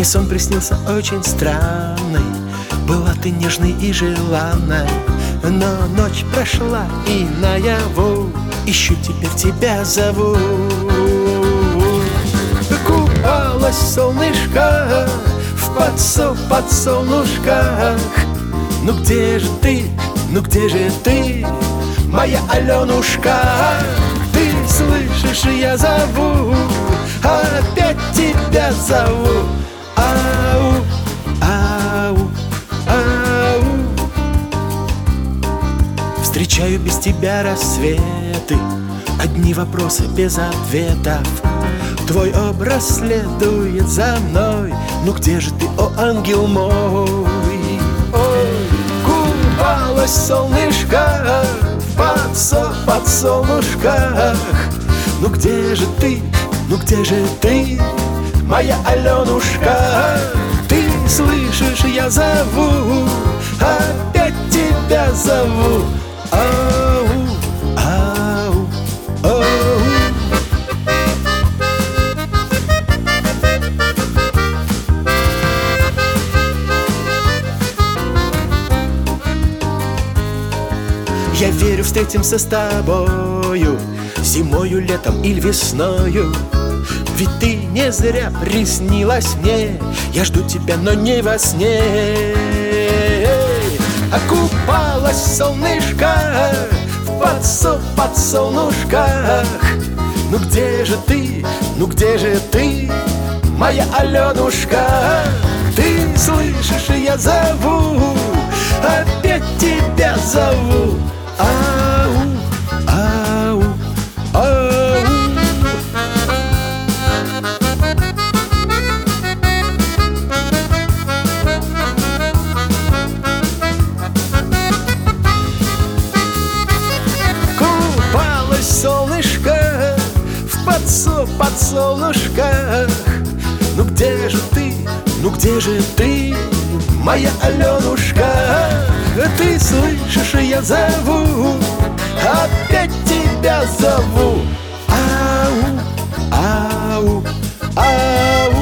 сон приснился очень странный. Была ты нежной и желанной, но ночь прошла, и наяву ищу теперь тебя зову. Купалось солнышко в подсолнушках. Ну где же ты, ну где же ты, моя Аленушка? Ты слышишь, я зову, опять тебя зову. Ау, ау, ау. Встречаю без тебя рассветы, одни вопросы без ответов. Твой образ следует за мной. Ну где же ты, о ангел мой? Ой, купалось солнышко в подсолнушках. Ну где же ты, ну где же ты, моя Аленушка? Ты слышишь, я зову, опять тебя зову. Ау, ау, ау. Я верю, встретимся с тобою зимою, летом или весною. Ведь ты не зря приснилась мне. Я жду тебя, но не во сне. Окупалось солнышко в подсолнушках. Ну где же ты, ну где же ты, моя Аленушка? Ты слышишь, я зову, опять тебя зову. Ау, ау, ау. Купалось солнышко в подсолнушках. Ну где же ты, ну где же ты, моя Аленушка? Ты слышишь, я зову, опять тебя зову. Ау, ау, ау.